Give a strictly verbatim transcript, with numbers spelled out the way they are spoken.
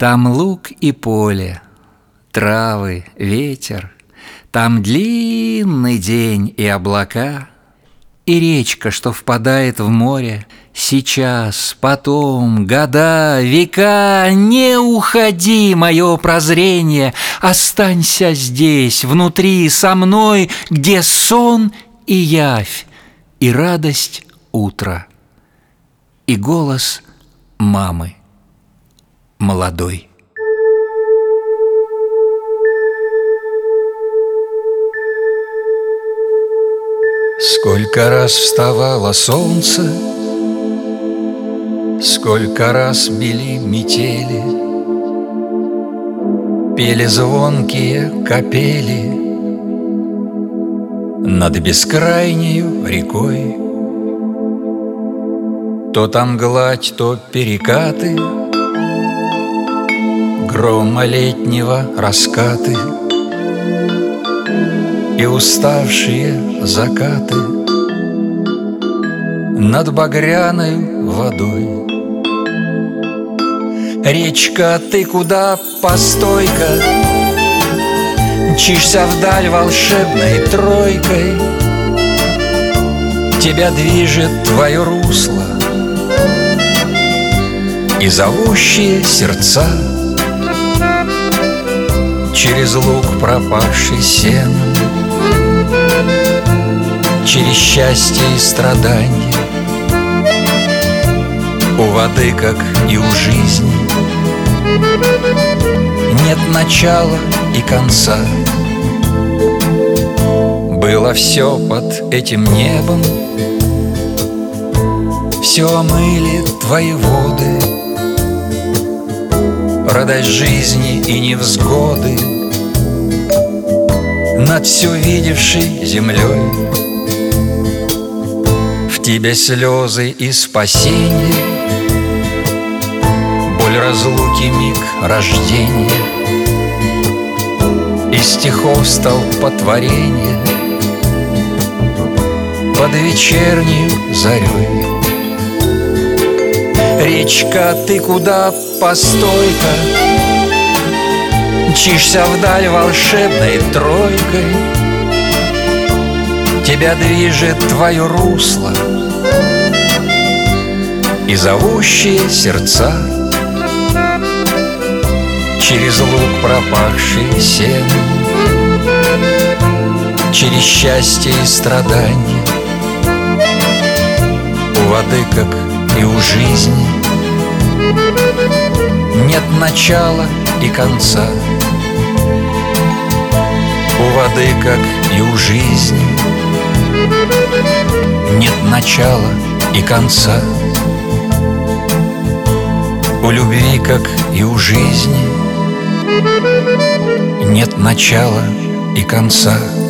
Там луг и поле, травы, ветер, там длинный день и облака, и речка, что впадает в море. Сейчас, потом, года, века, не уходи, мое прозрение, останься здесь, внутри, со мной, где сон и явь, и радость утра, и голос мамы молодой. Сколько раз вставало солнце, сколько раз били метели, пели звонкие капели над бескрайнею рекой. То там гладь, то перекаты грома летнего раскаты и уставшие закаты над багряной водой. Речка, ты куда, постой-ка, мчишься вдаль волшебной тройкой. Тебя движет твое русло и зовущие сердца через луг, пропавший сеном, через счастье и страдания. У воды, как и у жизни, нет начала и конца. Было все под этим небом, все омыли твои воды, радость жизни и невзгоды над всю видевшей землей. В тебе слезы и спасение, боль разлуки, миг рождения, из стихов столпотворение под вечернею зарей. Речка, ты куда, постой-ка, мчишься вдаль волшебной тройкой. Тебя движет твое русло и зовущие сердца через луг, пропахший сеном, через счастье и страдания. У воды, как и у жизни, нет начала и конца. У воды, как и у жизни, нет начала и конца. У любви, как и у жизни, нет начала и конца.